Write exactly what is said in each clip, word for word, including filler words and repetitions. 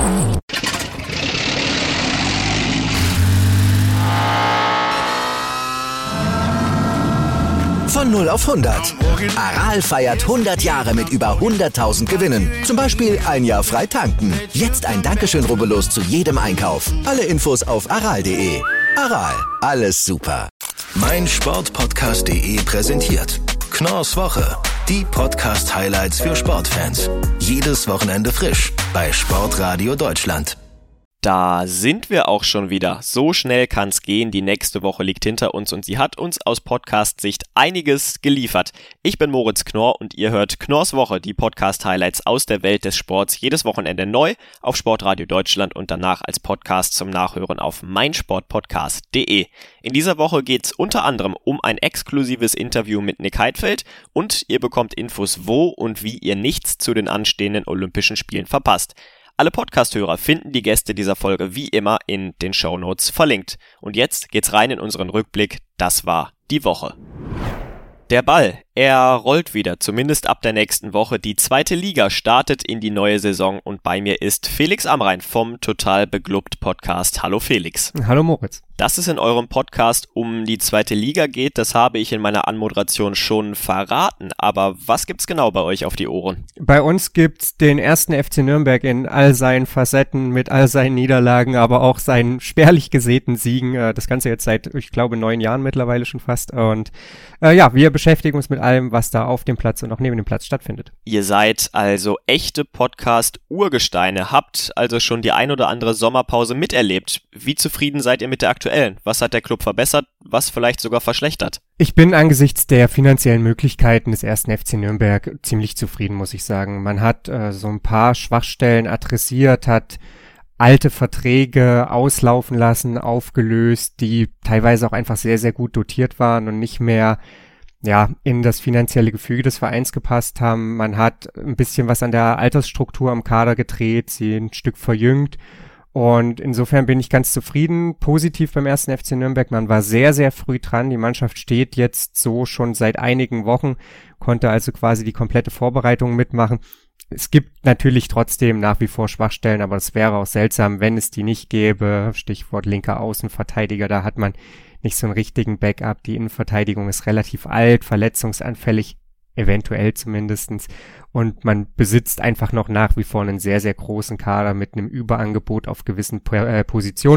Von null auf hundert. Aral feiert hundert Jahre mit über hunderttausend Gewinnen. Zum Beispiel ein Jahr frei tanken. Jetzt ein Dankeschön, rubbellos zu jedem Einkauf. Alle Infos auf aral punkt de. Aral, alles super. mein Sport Podcast punkt de präsentiert Knorrs Woche. Die Podcast-Highlights für Sportfans. Jedes Wochenende frisch bei Sportradio Deutschland. Da sind wir auch schon wieder. So schnell kann's gehen. Die nächste Woche liegt hinter uns und sie hat uns aus Podcast-Sicht einiges geliefert. Ich bin Moritz Knorr und ihr hört Knorrs Woche, die Podcast-Highlights aus der Welt des Sports. Jedes Wochenende neu auf Sportradio Deutschland und danach als Podcast zum Nachhören auf mein sport podcast punkt de. In dieser Woche geht's unter anderem um ein exklusives Interview mit Nick Heidfeld und ihr bekommt Infos, wo und wie ihr nichts zu den anstehenden Olympischen Spielen verpasst. Alle Podcast-Hörer finden die Gäste dieser Folge wie immer in den Shownotes verlinkt. Und jetzt geht's rein in unseren Rückblick. Das war die Woche. Der Ball, er rollt wieder, zumindest ab der nächsten Woche. Die zweite Liga startet in die neue Saison und bei mir ist Felix Amrain vom Total Beglubbt Podcast. Hallo Felix. Hallo Moritz. Dass es in eurem Podcast um die zweite Liga geht, das habe ich in meiner Anmoderation schon verraten. Aber was gibt's genau bei euch auf die Ohren? Bei uns gibt's den ersten F C Nürnberg in all seinen Facetten, mit all seinen Niederlagen, aber auch seinen spärlich gesäten Siegen. Das Ganze jetzt seit, ich glaube, neun Jahren mittlerweile schon fast. Und äh, ja, wir beschäftigen uns mit allem, was da auf dem Platz und auch neben dem Platz stattfindet. Ihr seid also echte Podcast-Urgesteine, habt also schon die ein oder andere Sommerpause miterlebt. Wie zufrieden seid ihr mit der aktuellen? Was hat der Club verbessert, was vielleicht sogar verschlechtert? Ich bin angesichts der finanziellen Möglichkeiten des ersten F C Nürnberg ziemlich zufrieden, muss ich sagen. Man hat äh, so ein paar Schwachstellen adressiert, hat alte Verträge auslaufen lassen, aufgelöst, die teilweise auch einfach sehr, sehr gut dotiert waren und nicht mehr ja in das finanzielle Gefüge des Vereins gepasst haben. Man hat ein bisschen was an der Altersstruktur am Kader gedreht, sie ein Stück verjüngt. Und insofern bin ich ganz zufrieden, positiv beim ersten F C Nürnberg. Man war sehr, sehr früh dran. Die Mannschaft steht jetzt so schon seit einigen Wochen, konnte also quasi die komplette Vorbereitung mitmachen. Es gibt natürlich trotzdem nach wie vor Schwachstellen, aber es wäre auch seltsam, wenn es die nicht gäbe. Stichwort linker Außenverteidiger, da hat man nicht so einen richtigen Backup. Die Innenverteidigung ist relativ alt, verletzungsanfällig, eventuell zumindestens. Und man besitzt einfach noch nach wie vor einen sehr, sehr großen Kader mit einem Überangebot auf gewissen äh, Positionen.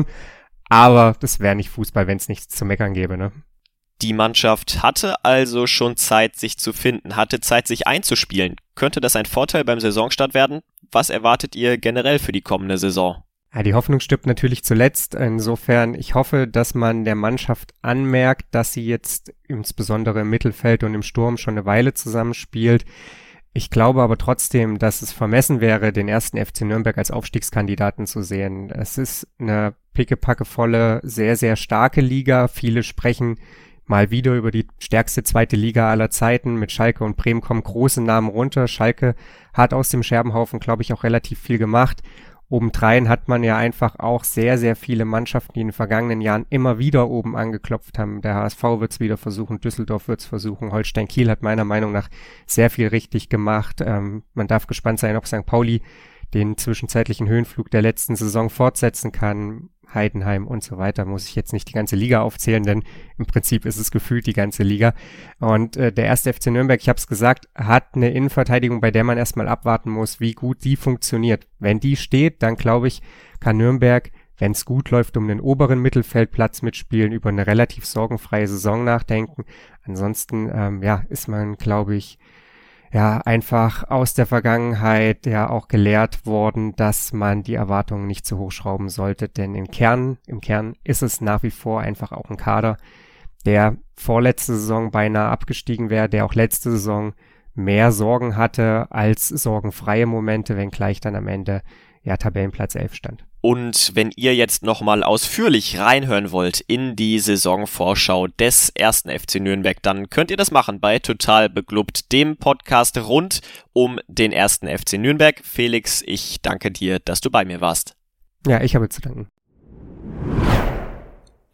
Aber das wäre nicht Fußball, wenn es nichts zu meckern gäbe, ne? Die Mannschaft hatte also schon Zeit, sich zu finden, hatte Zeit, sich einzuspielen. Könnte das ein Vorteil beim Saisonstart werden? Was erwartet ihr generell für die kommende Saison? Ja, die Hoffnung stirbt natürlich zuletzt. Insofern, ich hoffe, dass man der Mannschaft anmerkt, dass sie jetzt insbesondere im Mittelfeld und im Sturm schon eine Weile zusammenspielt. Ich glaube aber trotzdem, dass es vermessen wäre, den ersten F C Nürnberg als Aufstiegskandidaten zu sehen. Es ist eine pickepackevolle, sehr, sehr starke Liga. Viele sprechen mal wieder über die stärkste zweite Liga aller Zeiten. Mit Schalke und Bremen kommen große Namen runter. Schalke hat aus dem Scherbenhaufen, glaube ich, auch relativ viel gemacht. Obendrein hat man ja einfach auch sehr, sehr viele Mannschaften, die in den vergangenen Jahren immer wieder oben angeklopft haben. Der H S V wird es wieder versuchen, Düsseldorf wird es versuchen, Holstein Kiel hat meiner Meinung nach sehr viel richtig gemacht. Ähm, man darf gespannt sein, ob Sankt Pauli den zwischenzeitlichen Höhenflug der letzten Saison fortsetzen kann. Heidenheim und so weiter, muss ich jetzt nicht die ganze Liga aufzählen, denn im Prinzip ist es gefühlt die ganze Liga. Und äh, der erste F C Nürnberg, ich habe es gesagt, hat eine Innenverteidigung, bei der man erstmal abwarten muss, wie gut die funktioniert. Wenn die steht, dann glaube ich, kann Nürnberg, wenn es gut läuft, um den oberen Mittelfeldplatz mitspielen, über eine relativ sorgenfreie Saison nachdenken. Ansonsten, ähm, ja, ist man, glaube ich, ja, einfach aus der Vergangenheit ja auch gelehrt worden, dass man die Erwartungen nicht zu hoch schrauben sollte, denn im Kern, im Kern ist es nach wie vor einfach auch ein Kader, der vorletzte Saison beinahe abgestiegen wäre, der auch letzte Saison mehr Sorgen hatte als sorgenfreie Momente, wenngleich dann am Ende ja Tabellenplatz elf stand. Und wenn ihr jetzt nochmal ausführlich reinhören wollt in die Saisonvorschau des ersten F C Nürnberg, dann könnt ihr das machen bei Total Beglubbt, dem Podcast rund um den ersten F C Nürnberg. Felix, ich danke dir, dass du bei mir warst. Ja, ich habe zu danken.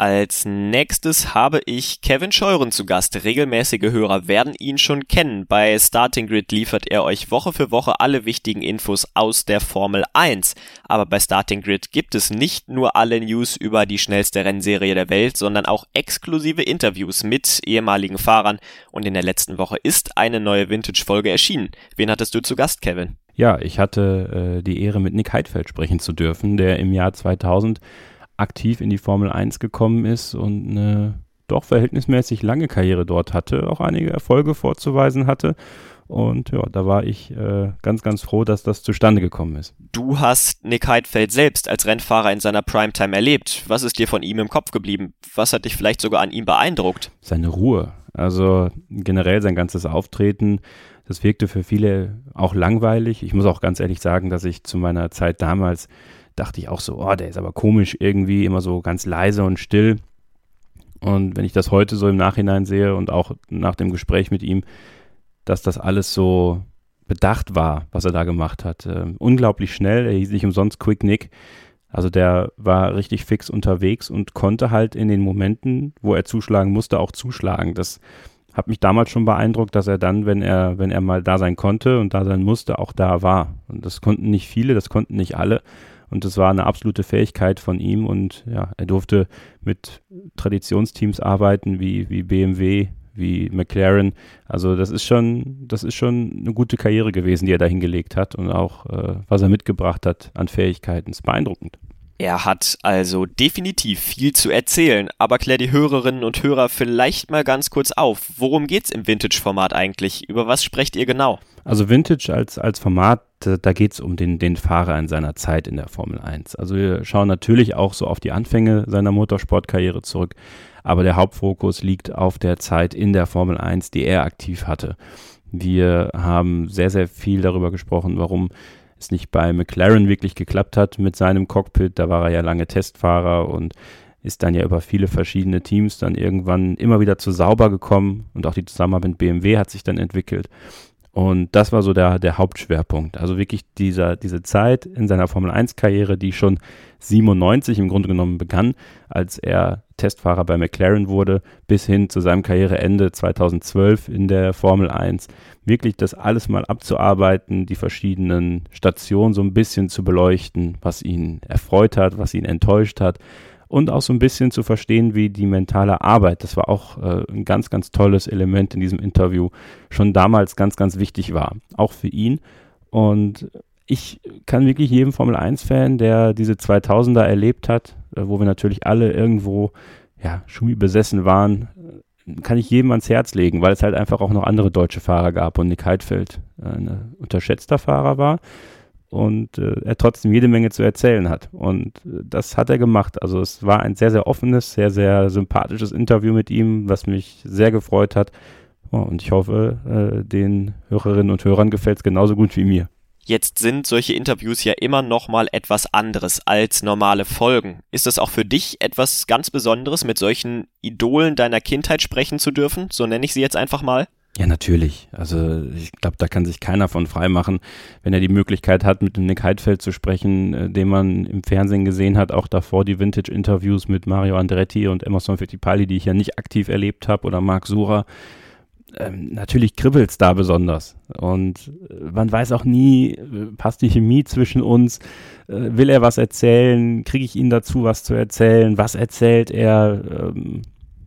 Als nächstes habe ich Kevin Scheuren zu Gast. Regelmäßige Hörer werden ihn schon kennen. Bei Starting Grid liefert er euch Woche für Woche alle wichtigen Infos aus der Formel eins. Aber bei Starting Grid gibt es nicht nur alle News über die schnellste Rennserie der Welt, sondern auch exklusive Interviews mit ehemaligen Fahrern. Und in der letzten Woche ist eine neue Vintage-Folge erschienen. Wen hattest du zu Gast, Kevin? Ja, ich hatte äh, die Ehre, mit Nick Heidfeld sprechen zu dürfen, der im Jahr zweitausend aktiv in die Formel eins gekommen ist und eine doch verhältnismäßig lange Karriere dort hatte, auch einige Erfolge vorzuweisen hatte. Und ja, da war ich äh, ganz, ganz froh, dass das zustande gekommen ist. Du hast Nick Heidfeld selbst als Rennfahrer in seiner Primetime erlebt. Was ist dir von ihm im Kopf geblieben? Was hat dich vielleicht sogar an ihm beeindruckt? Seine Ruhe, also generell sein ganzes Auftreten, das wirkte für viele auch langweilig. Ich muss auch ganz ehrlich sagen, dass ich zu meiner Zeit damals dachte ich auch so, oh, der ist aber komisch irgendwie, immer so ganz leise und still. Und wenn ich das heute so im Nachhinein sehe und auch nach dem Gespräch mit ihm, dass das alles so bedacht war, was er da gemacht hat. Ähm, unglaublich schnell, er hieß nicht umsonst Quick Nick. Also der war richtig fix unterwegs und konnte halt in den Momenten, wo er zuschlagen musste, auch zuschlagen. Das hat mich damals schon beeindruckt, dass er dann, wenn er, wenn er mal da sein konnte und da sein musste, auch da war. Und das konnten nicht viele, das konnten nicht alle. Und das war eine absolute Fähigkeit von ihm und ja, er durfte mit Traditionsteams arbeiten wie, wie B M W, wie McLaren. Also das ist schon, das ist schon eine gute Karriere gewesen, die er da hingelegt hat und auch, äh, was er mitgebracht hat an Fähigkeiten, ist beeindruckend. Er hat also definitiv viel zu erzählen, aber klär die Hörerinnen und Hörer vielleicht mal ganz kurz auf. Worum geht's im Vintage-Format eigentlich? Über was sprecht ihr genau? Also Vintage als, als Format, da geht's um den, den Fahrer in seiner Zeit in der Formel eins. Also wir schauen natürlich auch so auf die Anfänge seiner Motorsportkarriere zurück, aber der Hauptfokus liegt auf der Zeit in der Formel eins, die er aktiv hatte. Wir haben sehr, sehr viel darüber gesprochen, warum es nicht bei McLaren wirklich geklappt hat mit seinem Cockpit. Da war er ja lange Testfahrer und ist dann ja über viele verschiedene Teams dann irgendwann immer wieder zu Sauber gekommen und auch die Zusammenarbeit mit B M W hat sich dann entwickelt. Und das war so der, der Hauptschwerpunkt. Also wirklich dieser, diese Zeit in seiner Formel eins Karriere, die schon siebenundneunzig im Grunde genommen begann, als er Testfahrer bei McLaren wurde, bis hin zu seinem Karriereende zweitausendzwölf in der Formel eins. Wirklich das alles mal abzuarbeiten, die verschiedenen Stationen so ein bisschen zu beleuchten, was ihn erfreut hat, was ihn enttäuscht hat. Und auch so ein bisschen zu verstehen, wie die mentale Arbeit, das war auch äh, ein ganz, ganz tolles Element in diesem Interview, schon damals ganz, ganz wichtig war, auch für ihn. Und ich kann wirklich jedem Formel eins Fan, der diese zweitausender erlebt hat, äh, wo wir natürlich alle irgendwo ja, Schumi besessen waren, kann ich jedem ans Herz legen, weil es halt einfach auch noch andere deutsche Fahrer gab und Nick Heidfeld äh, ein unterschätzter Fahrer war. Und äh, er trotzdem jede Menge zu erzählen hat. Und äh, das hat er gemacht. Also es war ein sehr, sehr offenes, sehr, sehr sympathisches Interview mit ihm, was mich sehr gefreut hat. Oh, und ich hoffe, äh, den Hörerinnen und Hörern gefällt es genauso gut wie mir. Jetzt sind solche Interviews ja immer noch mal etwas anderes als normale Folgen. Ist es auch für dich etwas ganz Besonderes, mit solchen Idolen deiner Kindheit sprechen zu dürfen? So nenne ich sie jetzt einfach mal. Ja, natürlich. Also ich glaube, da kann sich keiner von frei machen, wenn er die Möglichkeit hat, mit dem Nick Heidfeld zu sprechen, äh, den man im Fernsehen gesehen hat, auch davor die Vintage-Interviews mit Mario Andretti und Emerson Fittipaldi, die ich ja nicht aktiv erlebt habe, oder Marc Surer. Ähm, natürlich kribbelt's da besonders. Und äh, man weiß auch nie, äh, passt die Chemie zwischen uns, äh, will er was erzählen, kriege ich ihn dazu, was zu erzählen, was erzählt er, ähm,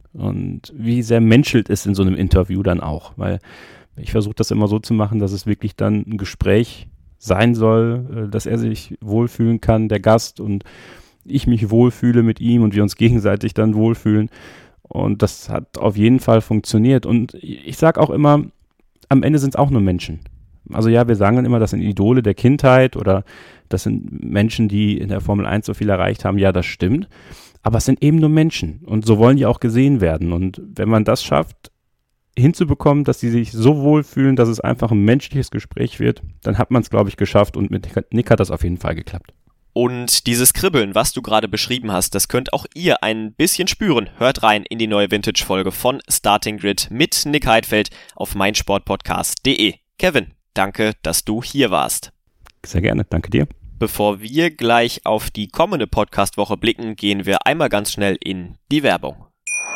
und wie sehr menschelt es in so einem Interview dann auch, weil ich versuche das immer so zu machen, dass es wirklich dann ein Gespräch sein soll, dass er sich wohlfühlen kann, der Gast, und ich mich wohlfühle mit ihm und wir uns gegenseitig dann wohlfühlen, und das hat auf jeden Fall funktioniert. Und ich sage auch immer, am Ende sind es auch nur Menschen. Also ja, wir sagen dann immer, das sind Idole der Kindheit oder das sind Menschen, die in der Formel eins so viel erreicht haben. Ja, das stimmt. Aber es sind eben nur Menschen und so wollen die auch gesehen werden. Und wenn man das schafft, hinzubekommen, dass sie sich so wohlfühlen, dass es einfach ein menschliches Gespräch wird, dann hat man es, glaube ich, geschafft, und mit Nick hat das auf jeden Fall geklappt. Und dieses Kribbeln, was du gerade beschrieben hast, das könnt auch ihr ein bisschen spüren. Hört rein in die neue Vintage-Folge von Starting Grid mit Nick Heidfeld auf meinsportpodcast punkt de. Kevin, danke, dass du hier warst. Sehr gerne, danke dir. Bevor wir gleich auf die kommende Podcast-Woche blicken, gehen wir einmal ganz schnell in die Werbung.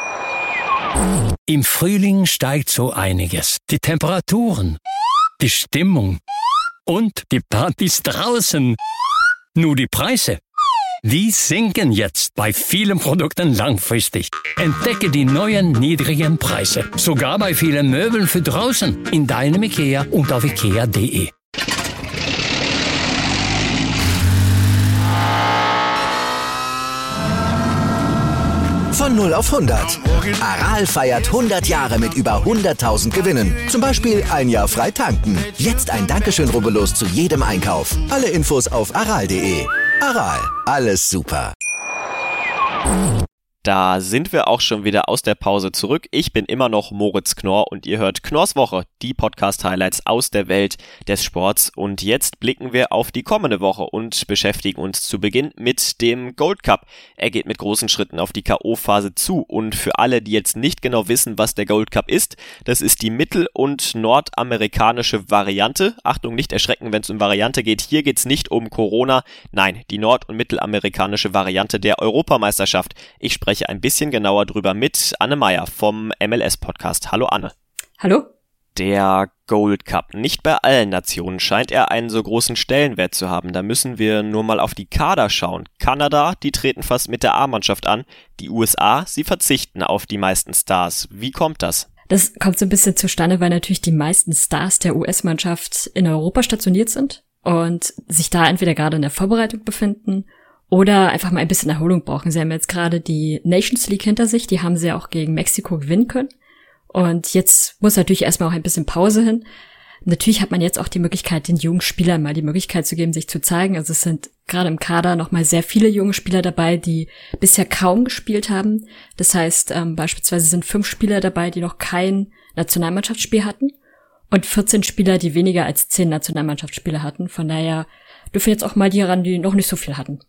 Im Frühling steigt so einiges. Die Temperaturen, die Stimmung und die Partys draußen. Nur die Preise, die sinken jetzt bei vielen Produkten langfristig. Entdecke die neuen niedrigen Preise, sogar bei vielen Möbeln für draußen, in deinem IKEA und auf ikea punkt de. Von null auf hundert. Aral feiert hundert Jahre mit über hunderttausend Gewinnen. Zum Beispiel ein Jahr frei tanken. Jetzt ein Dankeschön, rubbellos zu jedem Einkauf. Alle Infos auf aral punkt de. Aral, alles super. Da sind wir auch schon wieder aus der Pause zurück. Ich bin immer noch Moritz Knorr und ihr hört Knorrs Woche, die Podcast-Highlights aus der Welt des Sports. Und jetzt blicken wir auf die kommende Woche und beschäftigen uns zu Beginn mit dem Gold Cup. Er geht mit großen Schritten auf die K O-Phase zu. Und für alle, die jetzt nicht genau wissen, was der Gold Cup ist, das ist die mittel- und nordamerikanische Variante. Achtung, nicht erschrecken, wenn es um Variante geht. Hier geht es nicht um Corona. Nein, die nord- und mittelamerikanische Variante der Europameisterschaft. Ich spreche ein bisschen genauer drüber mit Anne Meyer vom M L S-Podcast. Hallo Anne. Hallo. Der Gold Cup. Nicht bei allen Nationen scheint er einen so großen Stellenwert zu haben. Da müssen wir nur mal auf die Kader schauen. Kanada, die treten fast mit der A-Mannschaft an. Die U S A, sie verzichten auf die meisten Stars. Wie kommt das? Das kommt so ein bisschen zustande, weil natürlich die meisten Stars der U S-Mannschaft in Europa stationiert sind und sich da entweder gerade in der Vorbereitung befinden oder einfach mal ein bisschen Erholung brauchen. Sie haben jetzt gerade die Nations League hinter sich, die haben sie auch gegen Mexiko gewinnen können. Und jetzt muss natürlich erstmal auch ein bisschen Pause hin. Natürlich hat man jetzt auch die Möglichkeit, den jungen Spielern mal die Möglichkeit zu geben, sich zu zeigen. Also es sind gerade im Kader nochmal sehr viele junge Spieler dabei, die bisher kaum gespielt haben. Das heißt, ähm, beispielsweise sind fünf Spieler dabei, die noch kein Nationalmannschaftsspiel hatten und vierzehn Spieler, die weniger als zehn Nationalmannschaftsspiele hatten. Von daher dürfen jetzt auch mal die ran, die noch nicht so viel hatten.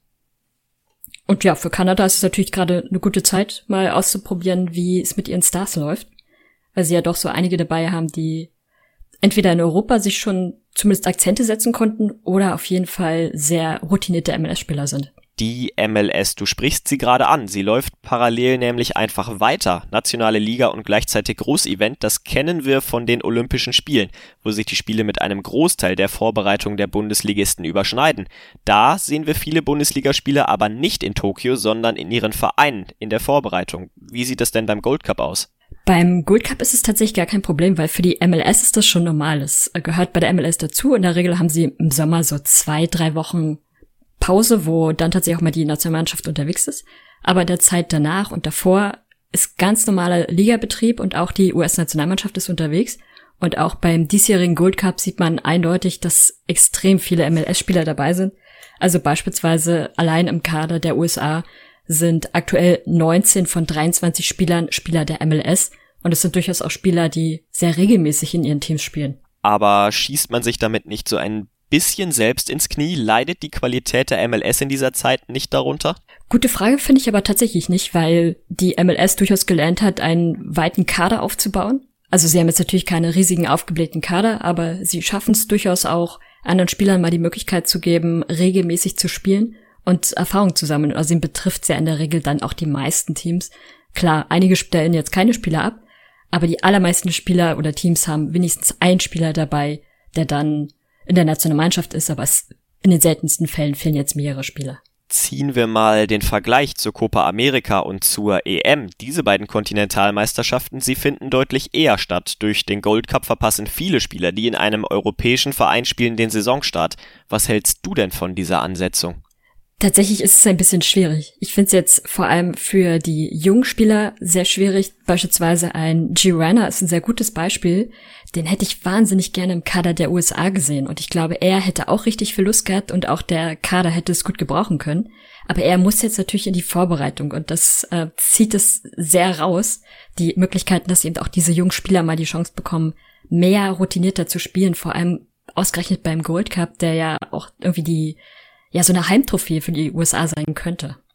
Und ja, für Kanada ist es natürlich gerade eine gute Zeit, mal auszuprobieren, wie es mit ihren Stars läuft. Weil sie ja doch so einige dabei haben, die entweder in Europa sich schon zumindest Akzente setzen konnten oder auf jeden Fall sehr routinierte M L S-Spieler sind. Die M L S, du sprichst sie gerade an. Sie läuft parallel nämlich einfach weiter. Nationale Liga und gleichzeitig Großevent, das kennen wir von den Olympischen Spielen, wo sich die Spiele mit einem Großteil der Vorbereitung der Bundesligisten überschneiden. Da sehen wir viele Bundesligaspieler aber nicht in Tokio, sondern in ihren Vereinen in der Vorbereitung. Wie sieht das denn beim Gold Cup aus? Beim Gold Cup ist es tatsächlich gar kein Problem, weil für die M L S ist das schon normal. Es gehört bei der M L S dazu. In der Regel haben sie im Sommer so zwei, drei Wochen Pause, wo dann tatsächlich auch mal die Nationalmannschaft unterwegs ist. Aber in der Zeit danach und davor ist ganz normaler Ligabetrieb und auch die U S-Nationalmannschaft ist unterwegs. Und auch beim diesjährigen Gold Cup sieht man eindeutig, dass extrem viele M L S-Spieler dabei sind. Also beispielsweise allein im Kader der U S A sind aktuell neunzehn von dreiundzwanzig Spielern Spieler der M L S. Und es sind durchaus auch Spieler, die sehr regelmäßig in ihren Teams spielen. Aber schießt man sich damit nicht so ein bisschen selbst ins Knie? Leidet die Qualität der M L S in dieser Zeit nicht darunter? Gute Frage, finde ich aber tatsächlich nicht, weil die M L S durchaus gelernt hat, einen weiten Kader aufzubauen. Also sie haben jetzt natürlich keine riesigen aufgeblähten Kader, aber sie schaffen es durchaus auch, anderen Spielern mal die Möglichkeit zu geben, regelmäßig zu spielen und Erfahrung zu sammeln. Also ihn betrifft ja in der Regel dann auch die meisten Teams. Klar, einige stellen jetzt keine Spieler ab, aber die allermeisten Spieler oder Teams haben wenigstens einen Spieler dabei, der dann in der Nationalmannschaft ist, aber es, in den seltensten Fällen fehlen jetzt mehrere Spieler. Ziehen wir mal den Vergleich zur Copa America und zur E M. Diese beiden Kontinentalmeisterschaften, sie finden deutlich eher statt. Durch den Gold Cup verpassen viele Spieler, die in einem europäischen Verein spielen, den Saisonstart. Was hältst du denn von dieser Ansetzung? Tatsächlich ist es ein bisschen schwierig. Ich finde es jetzt vor allem für die jungen Spieler sehr schwierig. Beispielsweise ein Gio Reyna ist ein sehr gutes Beispiel. Den hätte ich wahnsinnig gerne im Kader der U S A gesehen. Und ich glaube, er hätte auch richtig viel Lust gehabt und auch der Kader hätte es gut gebrauchen können. Aber er muss jetzt natürlich in die Vorbereitung und das äh, zieht es sehr raus. Die Möglichkeiten, dass eben auch diese jungen Spieler mal die Chance bekommen, mehr routinierter zu spielen. Vor allem ausgerechnet beim Gold Cup, der ja auch irgendwie die ja so eine Heimtrophäe für die U S A sein könnte.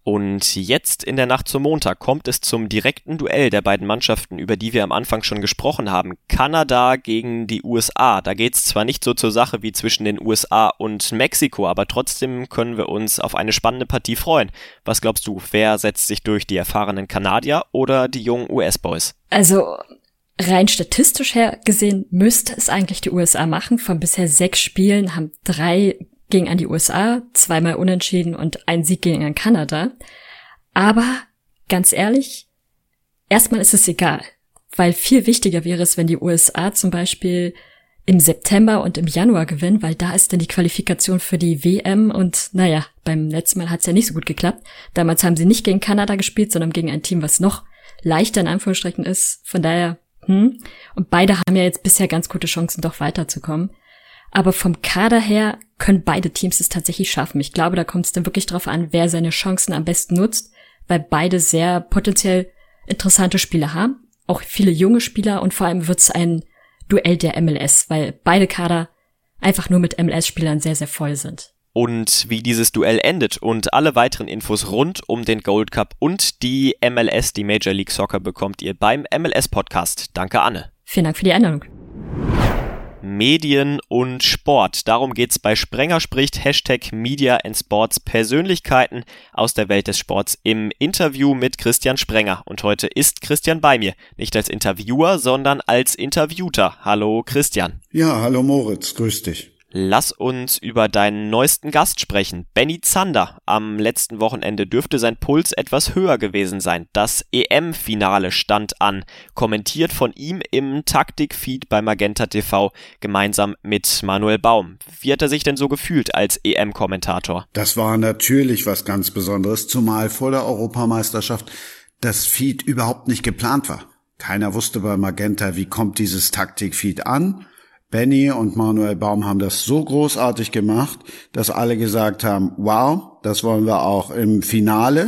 Und jetzt in der Nacht zum Montag kommt es zum direkten Duell der beiden Mannschaften, über die wir am Anfang schon gesprochen haben. Kanada gegen die U S A. Da geht es zwar nicht so zur Sache wie zwischen den U S A und Mexiko, aber trotzdem können wir uns auf eine spannende Partie freuen. Was glaubst du, wer setzt sich durch, die erfahrenen Kanadier oder die jungen U S-Boys? Also rein statistisch her gesehen müsste es eigentlich die U S A machen. Von bisher sechs Spielen haben drei gegen an die U S A, zweimal unentschieden und ein Sieg gegen an Kanada. Aber ganz ehrlich, erstmal ist es egal, weil viel wichtiger wäre es, wenn die U S A zum Beispiel im September und im Januar gewinnen, weil da ist dann die Qualifikation für die W M und naja, beim letzten Mal hat es ja nicht so gut geklappt. Damals haben sie nicht gegen Kanada gespielt, sondern gegen ein Team, was noch leichter in Anführungsstrichen ist. Von daher, hm. Und beide haben ja jetzt bisher ganz gute Chancen, doch weiterzukommen. Aber vom Kader her können beide Teams es tatsächlich schaffen. Ich glaube, da kommt es dann wirklich drauf an, wer seine Chancen am besten nutzt, weil beide sehr potenziell interessante Spieler haben. Auch viele junge Spieler und vor allem wird es ein Duell der M L S, weil beide Kader einfach nur mit M L S-Spielern sehr, sehr voll sind. Und wie dieses Duell endet und alle weiteren Infos rund um den Gold Cup und die M L S, die Major League Soccer, bekommt ihr beim M L S-Podcast. Danke, Anne. Vielen Dank für die Einladung. Medien und Sport. Darum geht's bei Sprenger spricht, Hashtag Media and Sports, Persönlichkeiten aus der Welt des Sports im Interview mit Christian Sprenger. Und heute ist Christian bei mir. Nicht als Interviewer, sondern als Interviewter. Hallo Christian. Ja, hallo Moritz, grüß dich. Lass uns über deinen neuesten Gast sprechen. Benny Zander. Am letzten Wochenende dürfte sein Puls etwas höher gewesen sein. Das E M-Finale stand an. Kommentiert von ihm im Taktik-Feed bei Magenta T V gemeinsam mit Manuel Baum. Wie hat er sich denn so gefühlt als E M-Kommentator? Das war natürlich was ganz Besonderes, zumal vor der Europameisterschaft das Feed überhaupt nicht geplant war. Keiner wusste bei Magenta, wie kommt dieses Taktik-Feed an. Benny und Manuel Baum haben das so großartig gemacht, dass alle gesagt haben, wow, das wollen wir auch im Finale.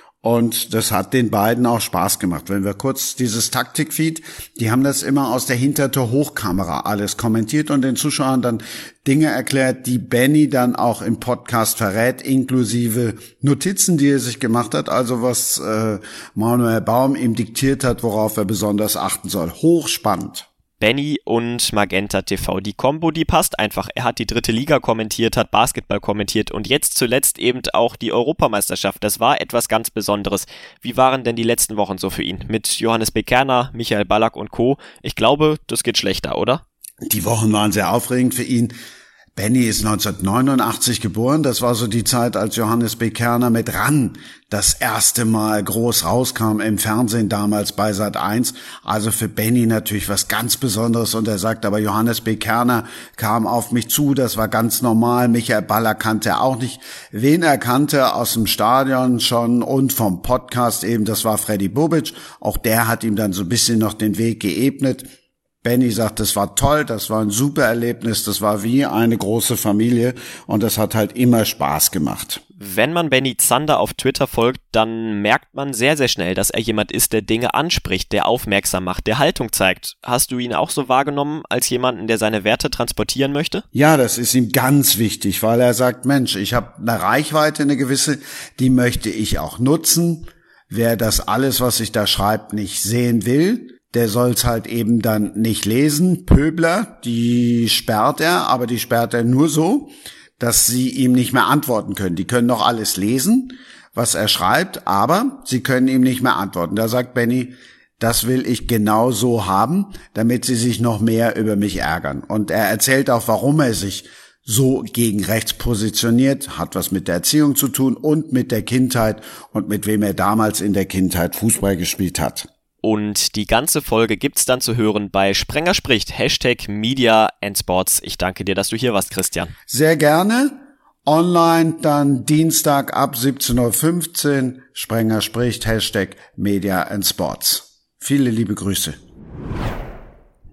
Und das hat den beiden auch Spaß gemacht. Wenn wir kurz dieses Taktikfeed, die haben das immer aus der Hintertor-Hochkamera alles kommentiert und den Zuschauern dann Dinge erklärt, die Benny dann auch im Podcast verrät, inklusive Notizen, die er sich gemacht hat, also was äh, Manuel Baum ihm diktiert hat, worauf er besonders achten soll. Hochspannend. Benny und Magenta T V. Die Kombo, die passt einfach. Er hat die dritte Liga kommentiert, hat Basketball kommentiert und jetzt zuletzt eben auch die Europameisterschaft. Das war etwas ganz Besonderes. Wie waren denn die letzten Wochen so für ihn? Mit Johannes B. Kerner, Michael Ballack und Co. Ich glaube, das geht schlechter, oder? Die Wochen waren sehr aufregend für ihn. Benny ist neunzehnhundertneunundachtzig geboren. Das war so die Zeit, als Johannes B. Kerner mit Ran das erste Mal groß rauskam im Fernsehen, damals bei Sat eins. Also für Benny natürlich was ganz Besonderes. Und er sagt, aber Johannes B. Kerner kam auf mich zu, das war ganz normal. Michael Baller kannte er auch nicht. Wen er kannte aus dem Stadion schon und vom Podcast eben, das war Freddy Bobic. Auch der hat ihm dann so ein bisschen noch den Weg geebnet. Benny sagt, das war toll, das war ein super Erlebnis, das war wie eine große Familie und das hat halt immer Spaß gemacht. Wenn man Benny Zander auf Twitter folgt, dann merkt man sehr, sehr schnell, dass er jemand ist, der Dinge anspricht, der aufmerksam macht, der Haltung zeigt. Hast du ihn auch so wahrgenommen als jemanden, der seine Werte transportieren möchte? Ja, das ist ihm ganz wichtig, weil er sagt, Mensch, ich habe eine Reichweite, eine gewisse, die möchte ich auch nutzen. Wer das alles, was ich da schreibe, nicht sehen will, der soll's halt eben dann nicht lesen. Pöbler, die sperrt er, aber die sperrt er nur so, dass sie ihm nicht mehr antworten können. Die können noch alles lesen, was er schreibt, aber sie können ihm nicht mehr antworten. Da sagt Benny, das will ich genau so haben, damit sie sich noch mehr über mich ärgern. Und er erzählt auch, warum er sich so gegen rechts positioniert, hat was mit der Erziehung zu tun und mit der Kindheit und mit wem er damals in der Kindheit Fußball gespielt hat. Und die ganze Folge gibt's dann zu hören bei Sprenger spricht, Hashtag Media and Sports. Ich danke dir, dass du hier warst, Christian. Sehr gerne. Online dann Dienstag ab siebzehn Uhr fünfzehn. Sprenger spricht, Hashtag Media and Sports. Viele liebe Grüße.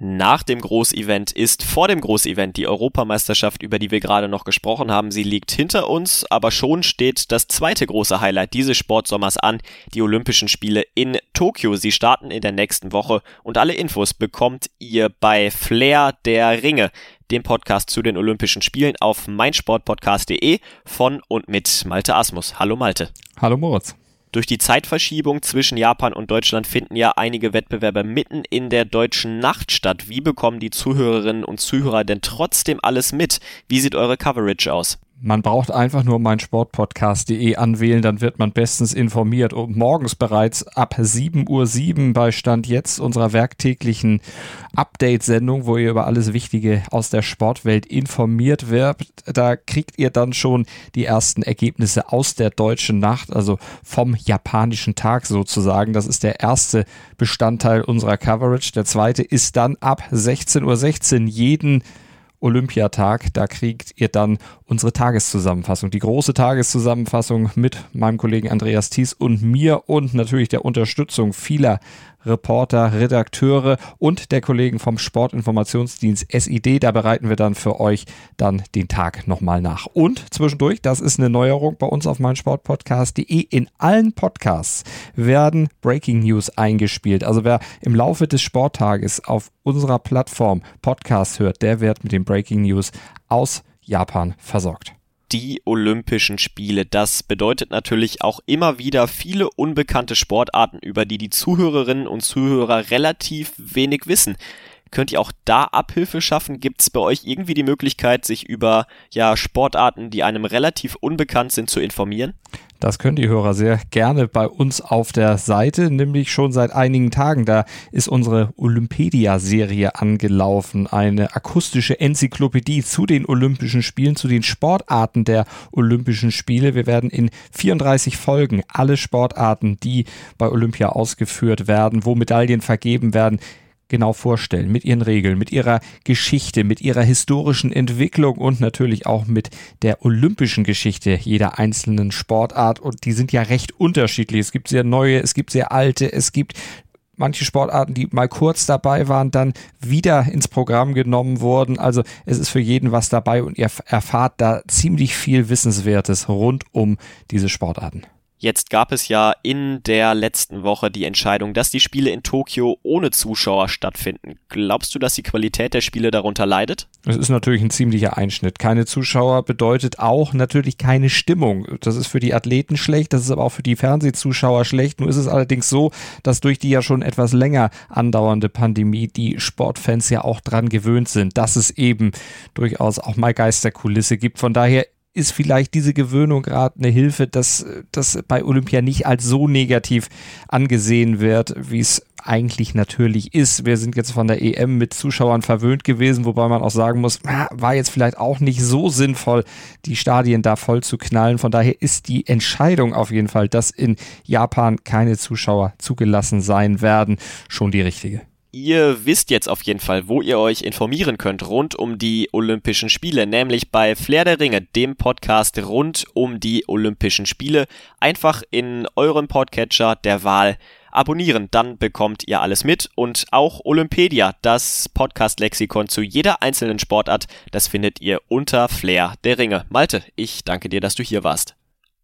nach dem Großevent ist vor dem Großevent die Europameisterschaft, über die wir gerade noch gesprochen haben. Sie liegt hinter uns, aber schon steht das zweite große Highlight dieses Sportsommers an, die Olympischen Spiele in Tokio. Sie starten in der nächsten Woche und alle Infos bekommt ihr bei Flair der Ringe, dem Podcast zu den Olympischen Spielen auf meinsportpodcast punkt de von und mit Malte Asmus. Hallo Malte. Hallo Moritz. Durch die Zeitverschiebung zwischen Japan und Deutschland finden ja einige Wettbewerbe mitten in der deutschen Nacht statt. Wie bekommen die Zuhörerinnen und Zuhörer denn trotzdem alles mit? Wie sieht eure Coverage aus? Man braucht einfach nur meinsportpodcast punkt de anwählen, dann wird man bestens informiert. Und morgens bereits ab sieben Uhr sieben bei Stand jetzt unserer werktäglichen Update-Sendung, wo ihr über alles Wichtige aus der Sportwelt informiert werdet. Da kriegt ihr dann schon die ersten Ergebnisse aus der deutschen Nacht, also vom japanischen Tag sozusagen. Das ist der erste Bestandteil unserer Coverage. Der zweite ist dann ab sechzehn Uhr sechzehn jeden Olympiatag, da kriegt ihr dann unsere Tageszusammenfassung, die große Tageszusammenfassung mit meinem Kollegen Andreas Thies und mir und natürlich der Unterstützung vieler Reporter, Redakteure und der Kollegen vom Sportinformationsdienst S I D. Da bereiten wir dann für euch dann den Tag nochmal nach. Und zwischendurch, das ist eine Neuerung bei uns auf meinsportpodcast punkt de, in allen Podcasts werden Breaking News eingespielt. Also wer im Laufe des Sporttages auf unserer Plattform Podcast hört, der wird mit den Breaking News aus Japan versorgt. Die Olympischen Spiele. Das bedeutet natürlich auch immer wieder viele unbekannte Sportarten, über die die Zuhörerinnen und Zuhörer relativ wenig wissen. Könnt ihr auch da Abhilfe schaffen? Gibt es bei euch irgendwie die Möglichkeit, sich über ja, Sportarten, die einem relativ unbekannt sind, zu informieren? Das können die Hörer sehr gerne bei uns auf der Seite, nämlich schon seit einigen Tagen. Da ist unsere Olympedia-Serie angelaufen, eine akustische Enzyklopädie zu den Olympischen Spielen, zu den Sportarten der Olympischen Spiele. Wir werden in vierunddreißig Folgen alle Sportarten, die bei Olympia ausgeführt werden, wo Medaillen vergeben werden, genau vorstellen, mit ihren Regeln, mit ihrer Geschichte, mit ihrer historischen Entwicklung und natürlich auch mit der olympischen Geschichte jeder einzelnen Sportart. Und die sind ja recht unterschiedlich. Es gibt sehr neue, es gibt sehr alte, es gibt manche Sportarten, die mal kurz dabei waren, dann wieder ins Programm genommen wurden. Also es ist für jeden was dabei und ihr erfahrt da ziemlich viel Wissenswertes rund um diese Sportarten. Jetzt gab es ja in der letzten Woche die Entscheidung, dass die Spiele in Tokio ohne Zuschauer stattfinden. Glaubst du, dass die Qualität der Spiele darunter leidet? Es ist natürlich ein ziemlicher Einschnitt. Keine Zuschauer bedeutet auch natürlich keine Stimmung. Das ist für die Athleten schlecht, das ist aber auch für die Fernsehzuschauer schlecht. Nur ist es allerdings so, dass durch die ja schon etwas länger andauernde Pandemie die Sportfans ja auch dran gewöhnt sind, dass es eben durchaus auch mal Geisterkulisse gibt. Von daher ist vielleicht diese Gewöhnung gerade eine Hilfe, dass das bei Olympia nicht als so negativ angesehen wird, wie es eigentlich natürlich ist. Wir sind jetzt von der E M mit Zuschauern verwöhnt gewesen, wobei man auch sagen muss, war jetzt vielleicht auch nicht so sinnvoll, die Stadien da voll zu knallen. Von daher ist die Entscheidung auf jeden Fall, dass in Japan keine Zuschauer zugelassen sein werden, schon die richtige. Ihr wisst jetzt auf jeden Fall, wo ihr euch informieren könnt rund um die Olympischen Spiele, nämlich bei Flair der Ringe, dem Podcast rund um die Olympischen Spiele. Einfach in eurem Podcatcher der Wahl abonnieren, dann bekommt ihr alles mit und auch Olympedia, das Podcast-Lexikon zu jeder einzelnen Sportart, das findet ihr unter Flair der Ringe. Malte, ich danke dir, dass du hier warst.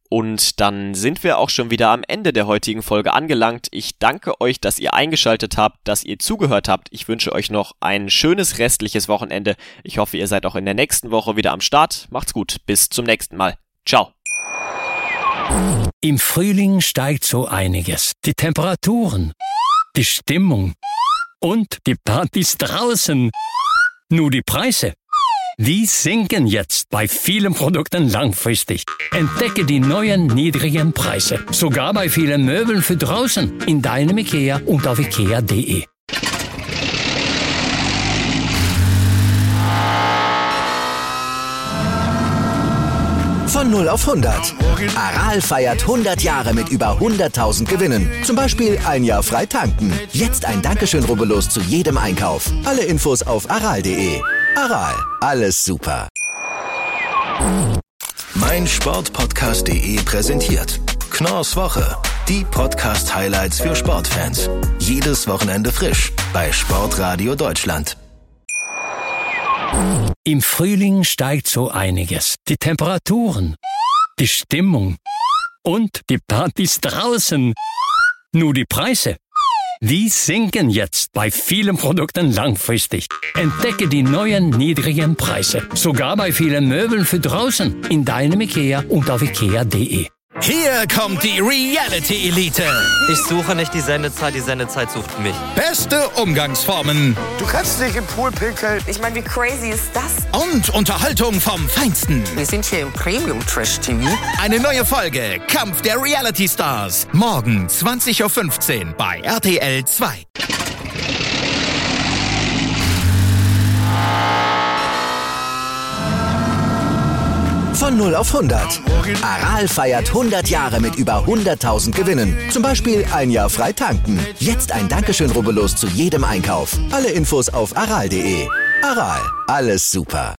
Und dann sind wir auch schon wieder am Ende der heutigen Folge angelangt. Ich danke euch, dass ihr eingeschaltet habt, dass ihr zugehört habt. Ich wünsche euch noch ein schönes restliches Wochenende. Ich hoffe, ihr seid auch in der nächsten Woche wieder am Start. Macht's gut, bis zum nächsten Mal. Ciao. Im Frühling steigt so einiges. Die Temperaturen, die Stimmung und die Partys draußen. Nur die Preise, die sinken jetzt bei vielen Produkten langfristig. Entdecke die neuen niedrigen Preise. Sogar bei vielen Möbeln für draußen. In deinem IKEA und auf ikea punkt de. Von null auf hundert. Aral feiert hundert Jahre mit über hunderttausend Gewinnen. Zum Beispiel ein Jahr frei tanken. Jetzt ein Dankeschön, rubbellos zu jedem Einkauf. Alle Infos auf aral punkt de. Aral, alles super. meinsportpodcast punkt de präsentiert Knorrs Woche. Die Podcast-Highlights für Sportfans. Jedes Wochenende frisch bei Sportradio Deutschland. Im Frühling steigt so einiges. Die Temperaturen, die Stimmung und die Partys draußen. Nur die Preise, die sinken jetzt bei vielen Produkten langfristig. Entdecke die neuen niedrigen Preise. Sogar bei vielen Möbeln für draußen. In deinem IKEA und auf ikea punkt de. Hier kommt die Reality-Elite. Ich suche nicht die Sendezeit, die Sendezeit sucht mich. Beste Umgangsformen. Du kannst nicht im Pool pinkeln. Ich meine, wie crazy ist das? Und Unterhaltung vom Feinsten. Wir sind hier im Premium-Trash-T V. Eine neue Folge, Kampf der Reality-Stars. Morgen zwanzig Uhr fünfzehn bei R T L zwei. Von null auf hundert. Aral feiert hundert Jahre mit über hunderttausend Gewinnen. Zum Beispiel ein Jahr frei tanken. Jetzt ein Dankeschön, rubbellos zu jedem Einkauf. Alle Infos auf aral punkt de. Aral, alles super.